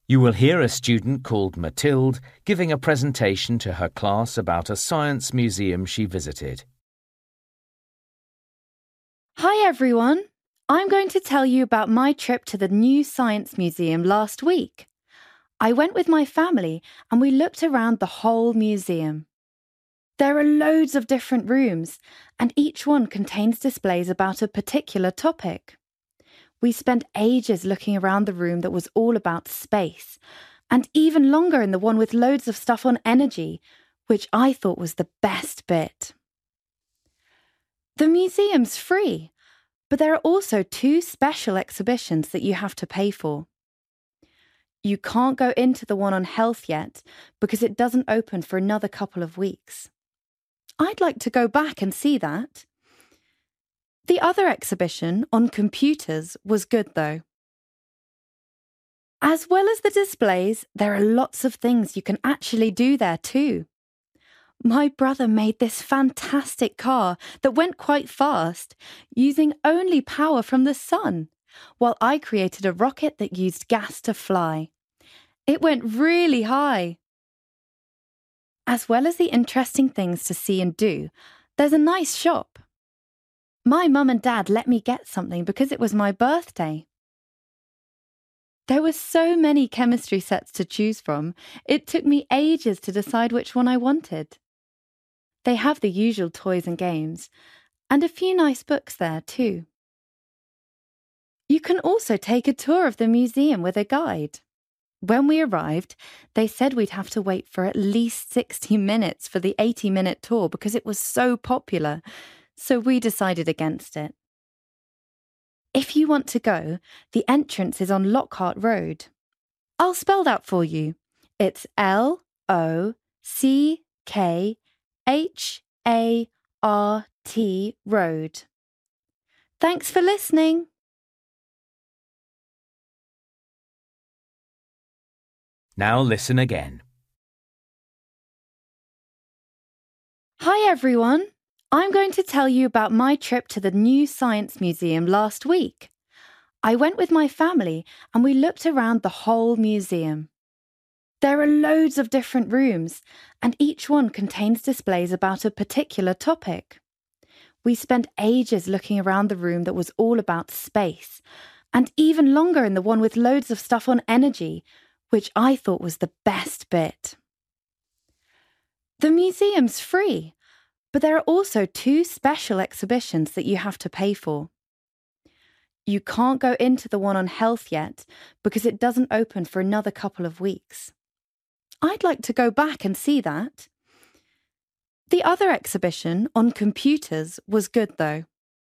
You will hear a student called Mathilde giving a presentation to her class about a science museum she visited. Hi everyone! I'm going to tell you about my trip to the new science museum last week. I went with my family and we looked around the whole museum. There are loads of different rooms and each one contains displays about a particular topic. We spent ages looking around the room that was all about space, and even longer in the one with loads of stuff on energy, which I thought was the best bit. The museum's free, but there are also 2 special exhibitions that you have to pay for. You can't go into the one on health yet because it doesn't open for another couple of weeks. I'd like to go back and see that. The other exhibition on computers was good though. As well as the displays, there are lots of things you can actually do there too. My brother made this fantastic car that went quite fast, using only power from the sun, while I created a rocket that used gas to fly. It went really high. As well as the interesting things to see and do, there's a nice shop. My mum and dad let me get something because it was my birthday. There were so many chemistry sets to choose from, it took me ages to decide which one I wanted. They have the usual toys and games, and a few nice books there too. You can also take a tour of the museum with a guide. When we arrived, they said we'd have to wait for at least 60 minutes for the 80-minute tour because it was so popular, so we decided against it. If you want to go, the entrance is on Lockhart Road. I'll spell that for you. It's Lockhat Road. Thanks for listening. Now listen again. Hi everyone! I'm going to tell you about my trip to the new science museum last week. I went with my family and we looked around the whole museum. There are loads of different rooms and each one contains displays about a particular topic. We spent ages looking around the room that was all about space, and even longer in the one with loads of stuff on energy, which I thought was the best bit. The museum's free, but there are also 2 special exhibitions that you have to pay for. You can't go into the one on health yet because it doesn't open for another couple of weeks. I'd like to go back and see that. The other exhibition on computers was good though.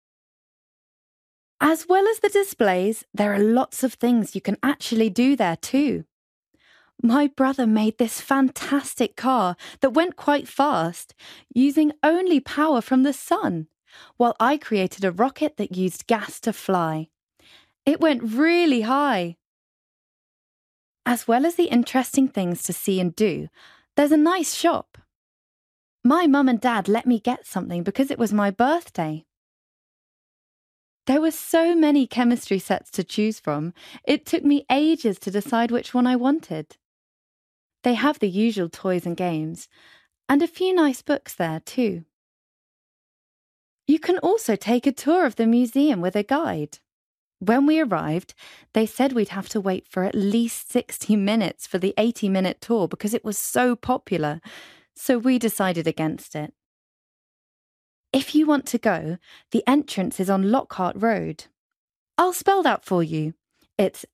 As well as the displays, there are lots of things you can actually do there too. My brother made this fantastic car that went quite fast, using only power from the sun, while I created a rocket that used gas to fly. It went really high. As well as the interesting things to see and do, there's a nice shop. My mum and dad let me get something because it was my birthday. There were so many chemistry sets to choose from, it took me ages to decide which one I wanted. They have the usual toys and games, and a few nice books there too. You can also take a tour of the museum with a guide. When we arrived, they said we'd have to wait for at least 60 minutes for the 80-minute tour because it was so popular, so we decided against it. If you want to go, the entrance is on Lockhart Road. I'll spell that for you. It's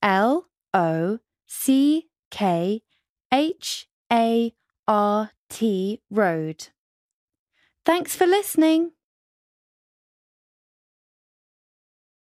Lockhat Road. Thanks for listening.